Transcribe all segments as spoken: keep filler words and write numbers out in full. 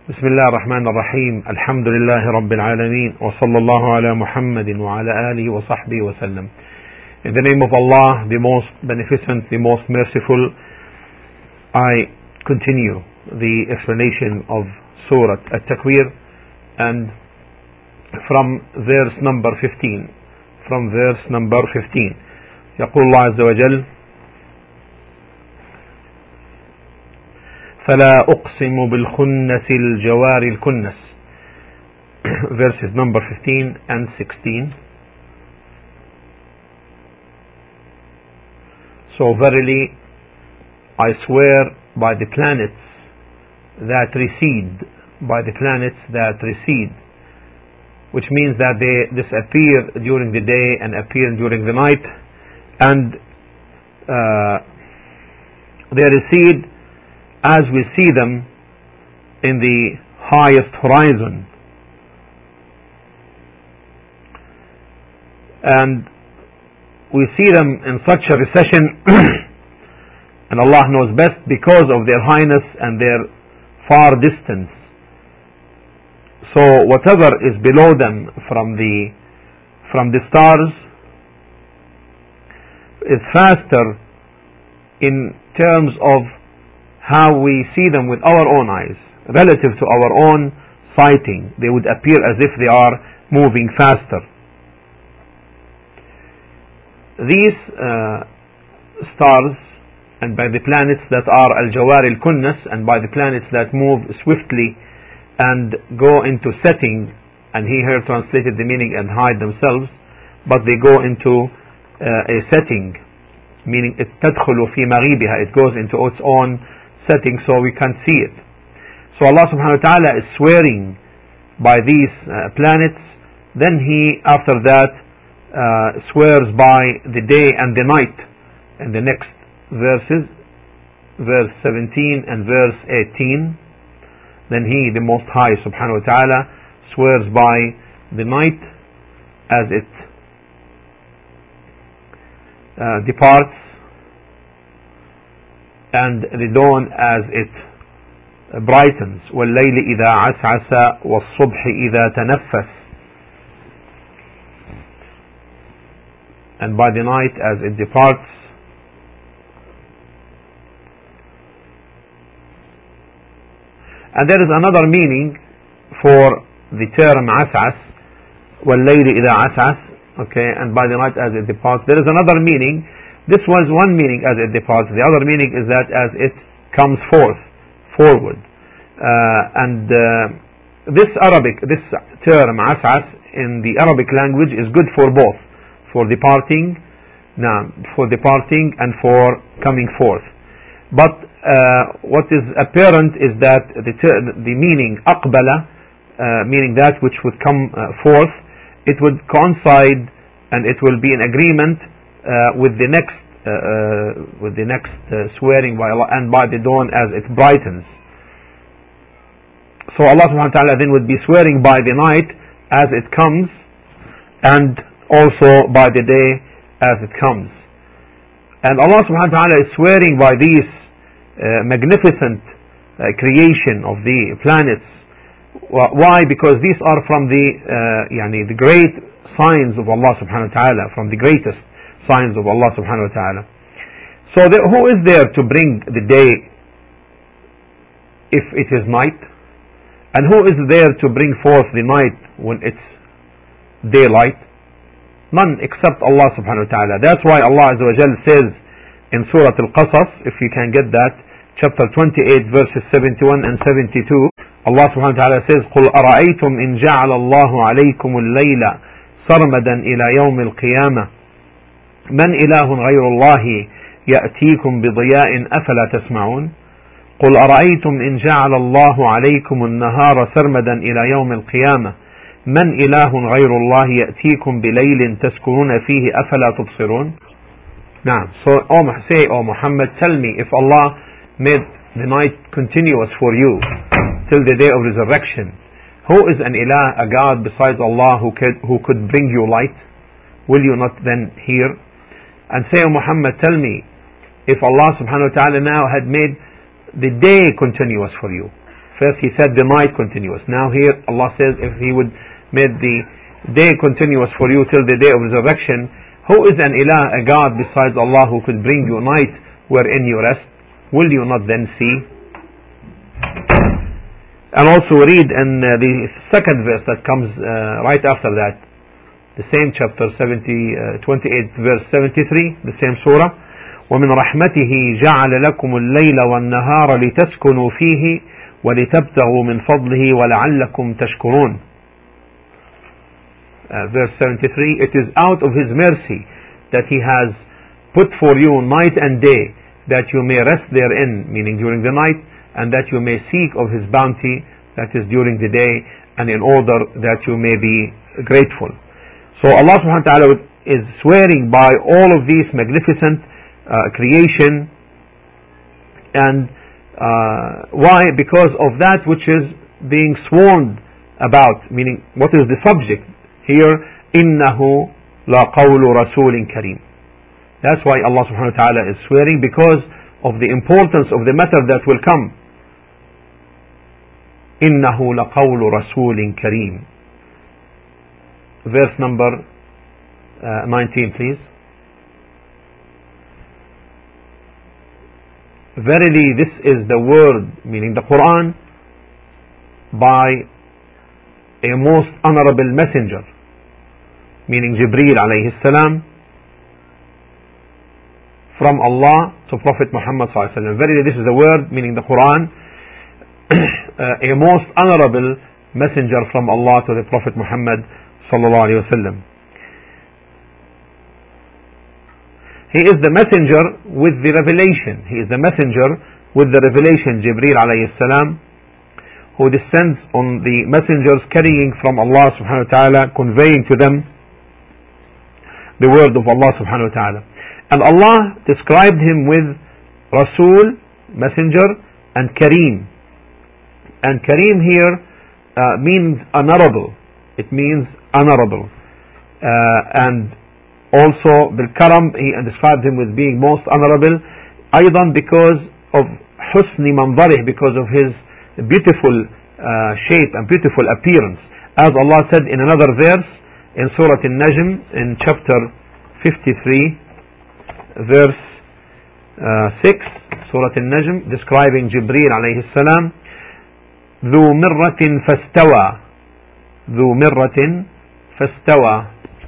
بسم الله الرحمن الرحيم الحمد لله رب العالمين وصلى الله على محمد وعلى آله وصحبه وسلم. In the name of Allah, the most beneficent, the most merciful, I continue the explanation of Surah At-Takwir, and from verse number fifteen from verse number fifteen يقول الله عز وجل: فلا أقسم بالخنس الجوار الكنس. Verses number fifteen and sixteen. So verily I swear by the planets that recede, by the planets that recede, which means that they disappear during the day and appear during the night, and uh, they recede as we see them in the highest horizon. And we see them in such a recession and Allah knows best, because of their highness and their far distance. So whatever is below them from the from the stars is faster in terms of how we see them with our own eyes relative to our own sighting. They would appear as if they are moving faster. These uh, stars, and by the planets that are al-Jawar al-Kunnas, and by the planets that move swiftly and go into setting, and he here translated the meaning and hide themselves, but they go into uh, a setting, meaning it تدخل في مغيبها, it goes into its own setting, so we can't see it. So Allah subhanahu wa ta'ala is swearing by these uh, planets. Then he after that uh, swears by the day and the night in the next verses, verse seventeen and verse eighteen. Then he, the Most High subhanahu wa ta'ala, swears by the night as it uh, departs, and the dawn as it brightens. وَاللَّيْلِ إِذَا عَسْعَسَ وَالصُّبْحِ إِذَا تَنَفَّسَ. And by the night as it departs. And there is another meaning for the term عَسْعَسَ, وَاللَّيْلِ إِذَا عَسْعَسَ, okay, and by the night as it departs. There is another meaning. This was one meaning, as it departs. The other meaning is that as it comes forth, forward. Uh, and uh, this Arabic, this term as'as in the Arabic language is good for both, for departing, nah, for departing and for coming forth. But uh, what is apparent is that the ter- the meaning aqbala, uh, meaning that which would come uh, forth, it would coincide and it will be in agreement Uh, with the next uh, uh, with the next uh, swearing by Allah, and by the dawn as it brightens. So Allah subhanahu wa ta'ala then would be swearing by the night as it comes, and also by the day as it comes. And Allah subhanahu wa ta'ala is swearing by these uh, magnificent uh, creation of the planets. Why? Because these are from the uh, yani the great signs of Allah subhanahu wa ta'ala, from the greatest signs of Allah subhanahu wa ta'ala. So there, who is there to bring the day if it is night? And who is there to bring forth the night when it's daylight? None except Allah subhanahu wa ta'ala. That's why Allah azza wa jalla says in Surah Al-Qasas, if you can get that, chapter twenty-eight verses seventy-one and seventy-two, Allah subhanahu wa ta'ala says: قُلْ أَرَأَيْتُمْ إِنْ جَعَلَ اللَّهُ عَلَيْكُمُ اللَّيْلَ سَرْمَدًا إِلَى يَوْمِ الْقِيَامَةِ من إله غير الله يأتيكم بضياء أفلا تسمعون قل أرأيتم إن جعل الله عليكم النهار سرمدا إلى يوم القيامة من إله غير الله يأتيكم بليل تسكنون فيه أفلا تبصرون. Now, so oh, say, O Muhammad, tell me, if Allah made the night continuous for you till the day of resurrection, who is an ilah, a God besides Allah, who could, who could bring you light? Will you not then hear? And say, O Muhammad, tell me, if Allah subhanahu wa ta'ala now had made the day continuous for you, First he said the night continuous. Now here Allah says if He would make the day continuous for you till the day of resurrection, who is an ilah, a God besides Allah who could bring you a night wherein you rest? Will you not then see? And also read in uh, the second verse that comes uh, right after that, the same chapter seventy, uh, twenty-eight verse seventy-three, the same surah. وَمِنْ رَحْمَتِهِ جَعَلَ لَكُمُ اللَّيْلَ وَالنَّهَارَ لِتَسْكُنُوا فِيهِ وَلِتَبْتَغُوا مِنْ فَضْلِهِ وَلَعَلَّكُمْ تَشْكُرُونَ. Uh, verse seventy-three, it is out of His mercy that He has put for you night and day, that you may rest therein, meaning during the night, and that you may seek of His bounty, that is during the day, and in order that you may be grateful. So Allah subhanahu wa ta'ala is swearing by all of these magnificent uh, creation, and uh, why? Because of that which is being sworn about, meaning what is the subject here? إِنَّهُ لَقَوْلُ رَسُولٍ كَرِيمٍ. That's why Allah subhanahu wa ta'ala is swearing, because of the importance of the matter that will come. إِنَّهُ لَقَوْلُ رَسُولٍ كَرِيمٍ. Verse number uh, nineteen, please. Verily this is the word, meaning the Quran, by a most honorable messenger, meaning Jibreel alayhi salam, from Allah to Prophet Muhammad sallallahu alaihi wasallam. Verily this is the word, meaning the Quran, uh, a most honorable messenger from Allah to the Prophet Muhammad sallallahu alaihi wasallam. He is the messenger with the revelation. He is the messenger with the revelation, Jibreel alayhi salam, who descends on the messengers carrying from Allah subhanahu wa ta'ala, conveying to them the word of Allah subhanahu wa ta'ala. And Allah described him with Rasul, messenger, and Kareem. And Kareem here uh, means honorable. It means honorable. Uh, and also Bil-Karam, he described him with being most honorable, أيضا because of حسن منظره, because of his beautiful uh, shape and beautiful appearance. As Allah said in another verse in Surah An-Najm in chapter fifty-three, verse uh, six, Surah An-Najm, describing Jibreel alayhi salam, ذو مرة فاستوى, ذو مرة فاستوى.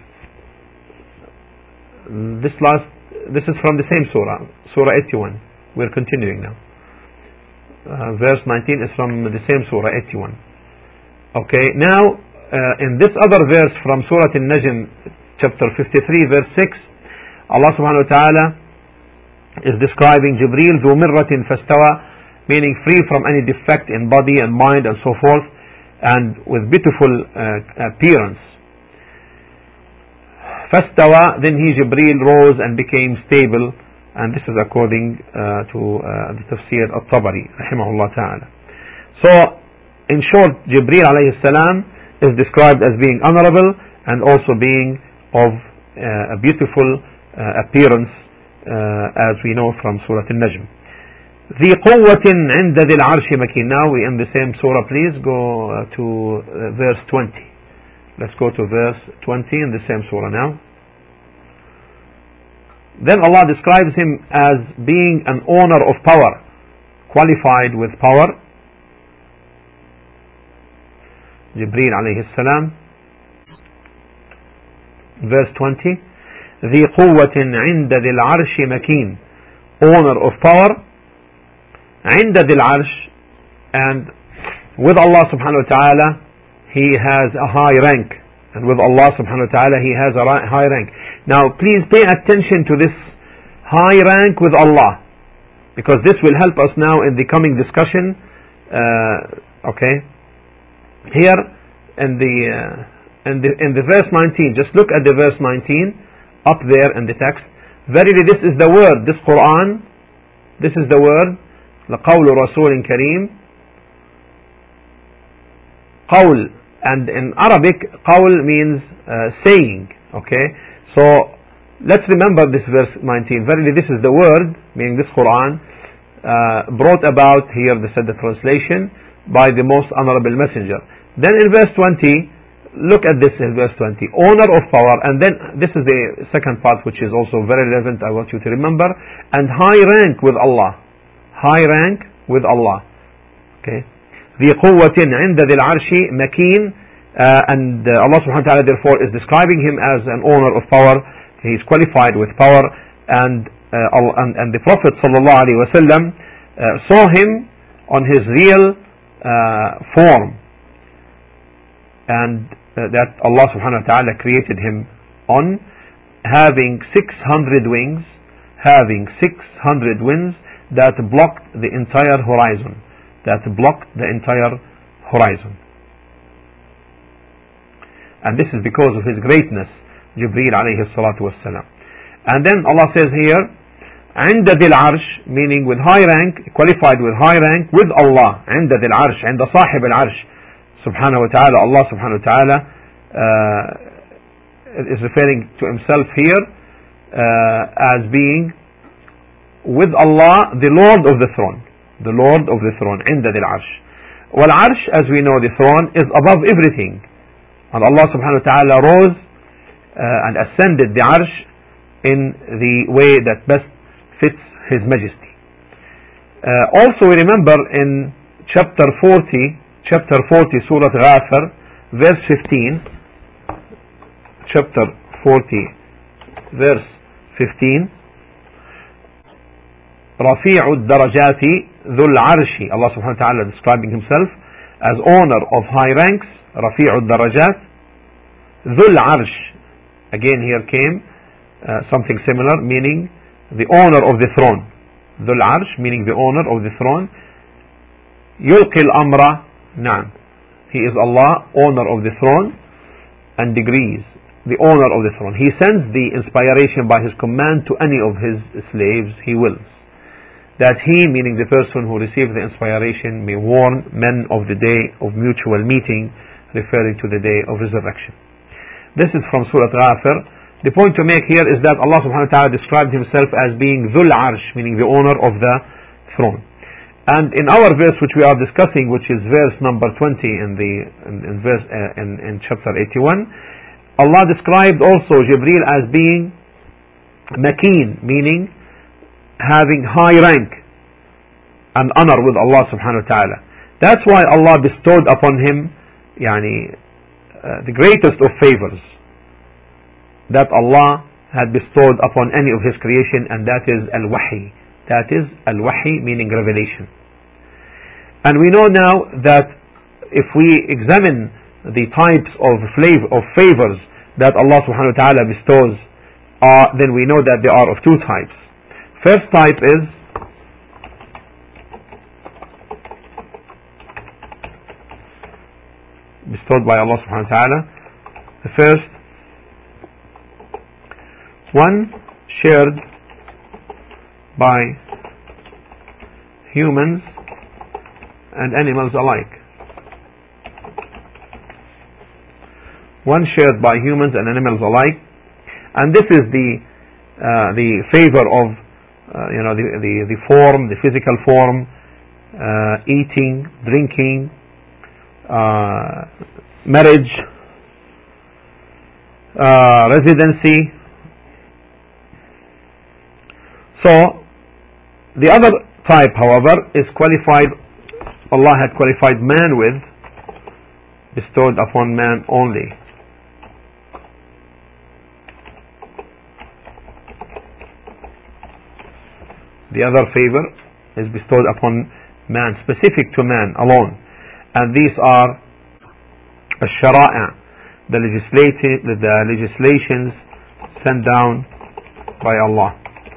This last, this is from the same surah, Surah eighty-one. We're continuing now. Uh, verse nineteen is from the same surah, eighty-one. Okay, now uh, in this other verse from Surah An-Najm, chapter fifty-three, verse six, Allah subhanahu wa ta'ala is describing Jibreel, ذو مرة فاستوى, meaning free from any defect in body and mind and so forth, and with beautiful uh, appearance. فاستوى, then he, Jibreel, rose and became stable, and this is according uh, to uh, the tafsir al-Tabari rahimahullah ta'ala. So in short, Jibreel alayhi salam is described as being honorable and also being of uh, a beautiful uh, appearance, uh, as we know from Surah An-Najm. ذي قوة عند ذي العرش مكين. Now we in the same surah, please go uh, to uh, verse twenty. Let's go to verse twenty in the same surah now. Then Allah describes him as being an owner of power, qualified with power. Jibreel alayhi salam. Verse twenty. ذي قوة عند ذي العرش مكين. Owner of power. عند ذي العرش, and with Allah subhanahu wa ta'ala he has a high rank, and with Allah subhanahu wa ta'ala he has a high rank. Now please pay attention to this high rank with Allah, because this will help us now in the coming discussion. Uh, okay, here in the uh, in the in the verse nineteen, just look at the verse nineteen up there in the text. Verily this is the word, this Quran, this is the word, لقول رسول كريم. قول, and in Arabic قول means uh, saying. Okay, so let's remember this verse nineteen. Verily this is the word, meaning this Quran, uh, brought about here, they said the translation, by the most honorable messenger. Then in verse twenty, look at this in verse twenty, owner of power, and then this is the second part which is also very relevant, I want you to remember, and high rank with Allah. High rank with Allah. Okay. ذي قوة عند ذي العرش مكين, uh, and uh, Allah subhanahu wa ta'ala therefore is describing him as an owner of power. He is qualified with power, and uh, and, and the Prophet sallallahu alaihi wasallam uh, saw him on his real uh, form, and uh, that Allah subhanahu wa ta'ala created him on, having six hundred wings, having six hundred wings that blocked the entire horizon. That blocked the entire horizon. And this is because of his greatness, Jibreel alayhi salatu wassalam. And then Allah says here, عند ذي العرش, meaning with high rank, qualified with high rank with Allah. عند ذي العرش, عند صاحب العرش, subhanahu wa ta'ala. Allah subhanahu wa ta'ala uh, is referring to himself here uh, as being with Allah, the Lord of the throne. The Lord of the throne, عند ذي العرش. والعرش, as we know, the throne is above everything. And Allah subhanahu wa ta'ala rose uh, and ascended the arsh in the way that best fits His Majesty. Uh, also we remember in chapter forty, chapter forty, Surah Ghafir, verse fifteen, chapter forty, verse fifteen, رفيع الدرجات ذو العرش, Allah subhanahu wa ta'ala describing himself as owner of high ranks, رفيع الدرجات ذو العرش. Again here came uh, something similar, meaning the owner of the throne. ذو العرش, meaning the owner of the throne. يلقي الأمر, نعم, He is Allah, owner of the throne and degrees, the owner of the throne. He sends the inspiration by His command to any of His slaves He wills, that he, meaning the person who received the inspiration, may warn men of the day of mutual meeting, referring to the day of resurrection. This is from Surah Ghafir. The point to make here is that Allah subhanahu wa ta'ala described himself as being Dhul Arsh, meaning the owner of the throne. And in our verse which we are discussing, which is verse number twenty in the in, in verse uh, in, in chapter eighty-one, Allah described also Jibreel as being Makeen, meaning having high rank and honor with Allah subhanahu wa ta'ala. That's why Allah bestowed upon him yani, uh, the greatest of favors that Allah had bestowed upon any of His creation, and that is Al-Wahi. That is Al-Wahi, meaning revelation. And we know now that if we examine the types of, flavor, of favors that Allah subhanahu wa ta'ala bestows, uh, then we know that they are of two types. First type is bestowed by Allah subhanahu wa ta'ala. The first one shared by humans and animals alike. One shared by humans and animals alike. And this is the uh, the favor of Uh, you know, the, the, the form, the physical form, uh, eating, drinking, uh, marriage, uh, residency. So, the other type, however, is qualified, Allah had qualified man with, bestowed upon man only. The other favor is bestowed upon man, specific to man alone. And these are الشرائع, the, the legislations sent down by Allah.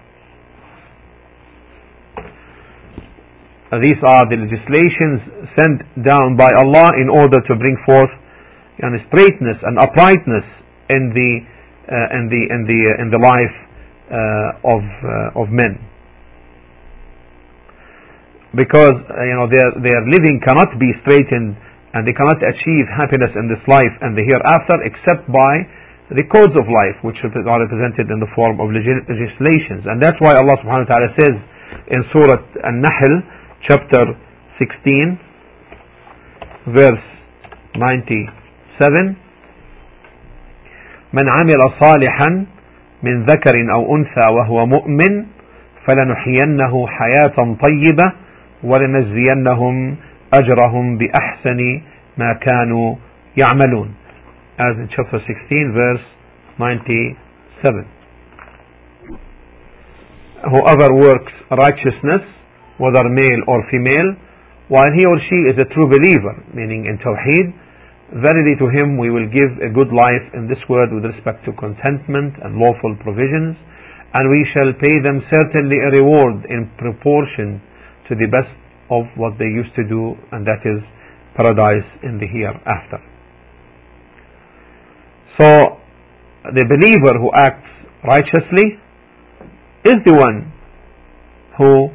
These are the legislations sent down by Allah in order to bring forth you know, straightness and uprightness in the uh, in the in the uh, in the life uh, of uh, of men. Because uh, you know their their living cannot be straightened, and they cannot achieve happiness in this life and the hereafter except by the codes of life, which are represented in the form of legislations. And that's why Allah subhanahu wa ta'ala says in Surah An-Nahl, chapter sixteen, verse ninety-seven. من عمل صالحا من ذكر أو أنثى وهو مؤمن فلنحيينه حياة طيبة ولنجزينهم أجرهم بأحسن ما كانوا يعملون. As in chapter sixteen verse ninety-seven. Whoever works righteousness, whether male or female, while he or she is a true believer, meaning in Tawheed, verily to him we will give a good life in this world with respect to contentment and lawful provisions, and we shall pay them certainly a reward in proportion to the best of what they used to do, and that is paradise in the hereafter. So the believer who acts righteously is the one who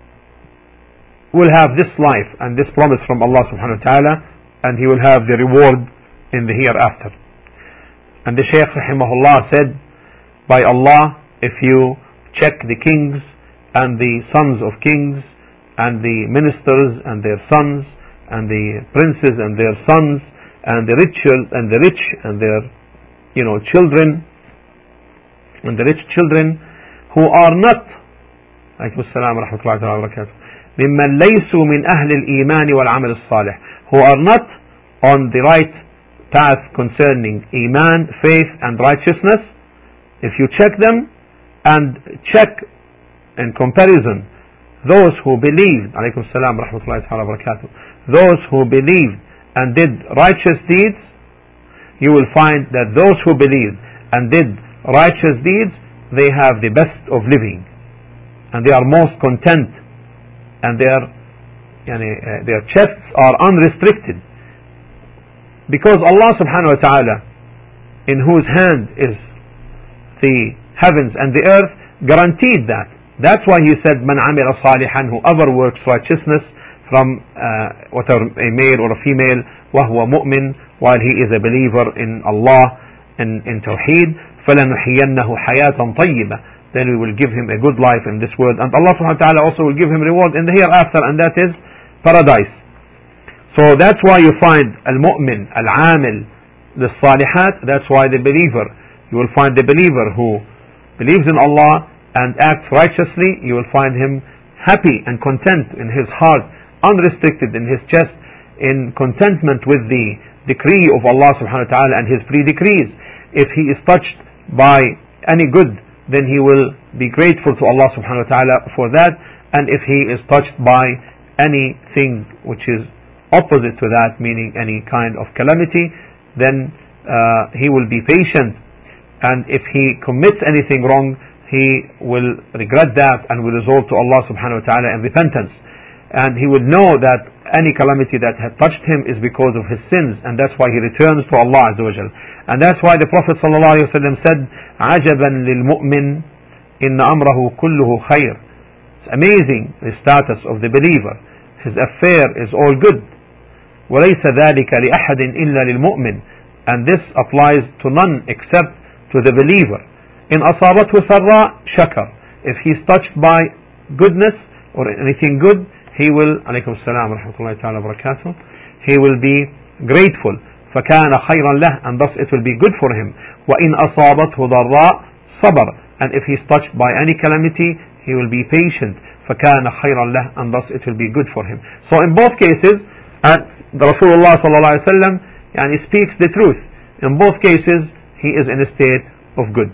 will have this life and this promise from Allah subhanahu wa ta'ala, and he will have the reward in the hereafter. And the Shaykh rahimahullah said, by Allah, if you check the kings and the sons of kings and the ministers and their sons and the princes and their sons and the rich and the rich and their you know children and the rich children who are not alaykum assalam wa rahmatullahi wa barakatuh mimman laysu min ahli al-iman wal amal as-salih, who are not on the right path concerning iman, faith and righteousness, if you check them and check in comparison those who believed, alaykum assalam wa rahmatullahi wa barakatuh, those who believed and did righteous deeds, you will find that those who believed and did righteous deeds, they have the best of living and they are most content, and their yani, uh, their chests are unrestricted, because Allah subhanahu wa ta'ala, in whose hand is the heavens and the earth, guaranteed that. That's why he said, Man amila salihan, whoever works righteousness from uh, whether a male or a female, وهو مؤمن, while he is a believer in Allah and in Tawheed, فلنحيينه حياة طيبة, then we will give him a good life in this world, and Allah subhanahu wa ta'ala also will give him reward in the hereafter, and that is paradise. So that's why you find al-mu'min, al-amil, the salihat, that's why the believer, you will find the believer who believes in Allah and acts righteously, you will find him happy and content in his heart, unrestricted in his chest, in contentment with the decree of Allah subhanahu wa ta'ala and his pre-decrees. If he is touched by any good, then he will be grateful to Allah subhanahu wa ta'ala for that, and if he is touched by anything which is opposite to that, meaning any kind of calamity, then uh, he will be patient, and if he commits anything wrong, he will regret that and will resort to Allah subhanahu wa ta'ala in repentance, and he will know that any calamity that had touched him is because of his sins, and that's why he returns to Allah azza wa jal. And that's why the Prophet sallallahu alaihi wasallam said, عَجَبًا لِلْمُؤْمِنِ إِنَّ أَمْرَهُ كُلُّهُ خَيْرٌ. It's amazing the status of the believer. His affair is all good. وَلَيْسَ ذَلِكَ لِأَحَدٍ إِلَّا لِلْمُؤْمِنِ. And this applies to none except to the believer. إِنْ أَصَابَتْهُ سَرًّا شَكَرٌ. If he's touched by goodness or anything good, he will, alaykum assalam wa rahmatullahi ta'ala wa barakatuh, he will be grateful. فَكَانَ خَيْرًا لَهُ, and thus it will be good for him. وَإِنْ أَصَابَتْهُ ضَرَّاء صَبَرٌ, and if he is touched by any calamity, he will be patient. فَكَانَ خَيْرًا لَهُ, and thus it will be good for him. So in both cases, and the Rasulullah sallallahu alaihi wasallam yani speaks the truth. In both cases, he is in a state of good.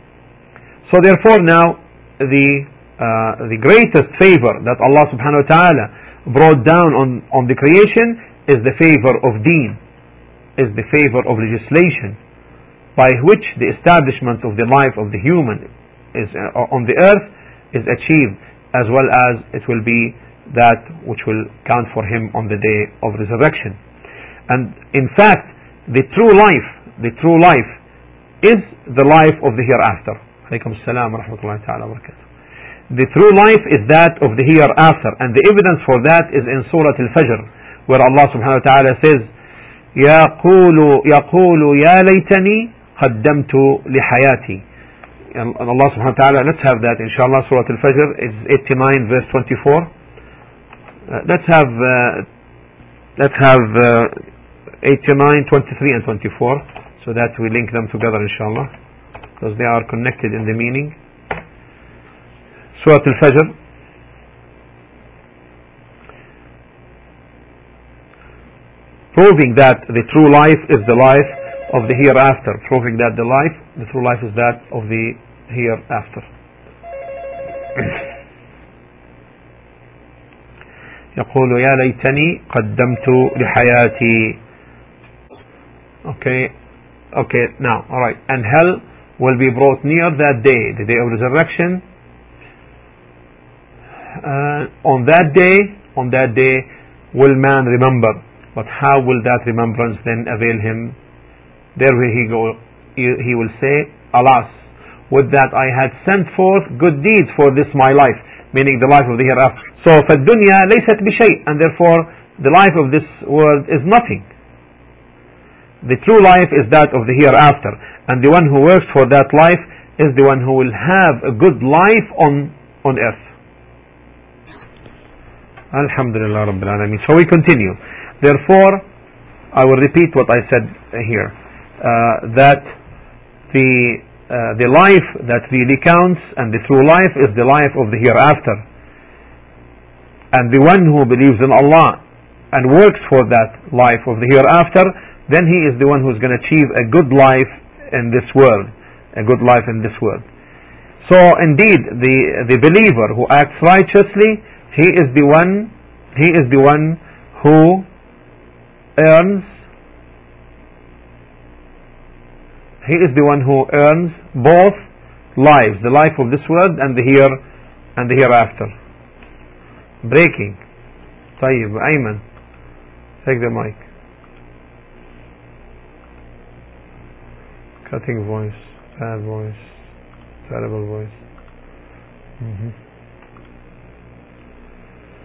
So therefore now, the uh, the greatest favor that Allah subhanahu wa ta'ala brought down on, on the creation is the favor of deen, is the favor of legislation, by which the establishment of the life of the human is uh, on the earth is achieved, as well as it will be that which will count for him on the day of resurrection. And in fact, the true life, the true life is the life of the hereafter. Alaykum assalam wa rahmatullahi ta'ala wa barakatuh. The true life is that of the hereafter, and the evidence for that is in Surah Al-Fajr, where Allah subhanahu wa ta'ala says, يقول يقول يا ليتني قدمت لحياتي. And Allah subhanahu wa ta'ala, let's have that inshallah. Surah Al-Fajr is eighty-nine verse twenty-four. Uh, let's have uh, let's have uh, eighty-nine, twenty-three and twenty-four, so that we link them together inshallah, because they are connected in the meaning. Surah Al-Fajr. Proving that the true life is the life of the hereafter. Proving that the life, the true life is that of the hereafter. يقول يا ليتني قدمت لحياتي. Okay, okay, now, alright. And hell will be brought near that day, the day of resurrection. Uh, on that day, on that day, will man remember? But how will that remembrance then avail him? There he go, he will say, alas, would that I had sent forth good deeds for this my life, meaning the life of the hereafter. So فالدنيا ليست بشيء, and therefore the life of this world is nothing. The true life is that of the hereafter, and the one who works for that life is the one who will have a good life on on earth. Alhamdulillah Rabbil Alameen. So we continue. Therefore, I will repeat what I said here, uh, that the uh, the life that really counts and the true life is the life of the hereafter. And the one who believes in Allah and works for that life of the hereafter, then he is the one who is going to achieve a good life in this world, a good life in this world. So indeed, the the believer who acts righteously, he is the one, he is the one who earns, he is the one who earns both lives, the life of this world and the here and the hereafter. Breaking. طيب, Ayman, take the mic. Cutting voice, bad voice, terrible voice. Mm-hmm.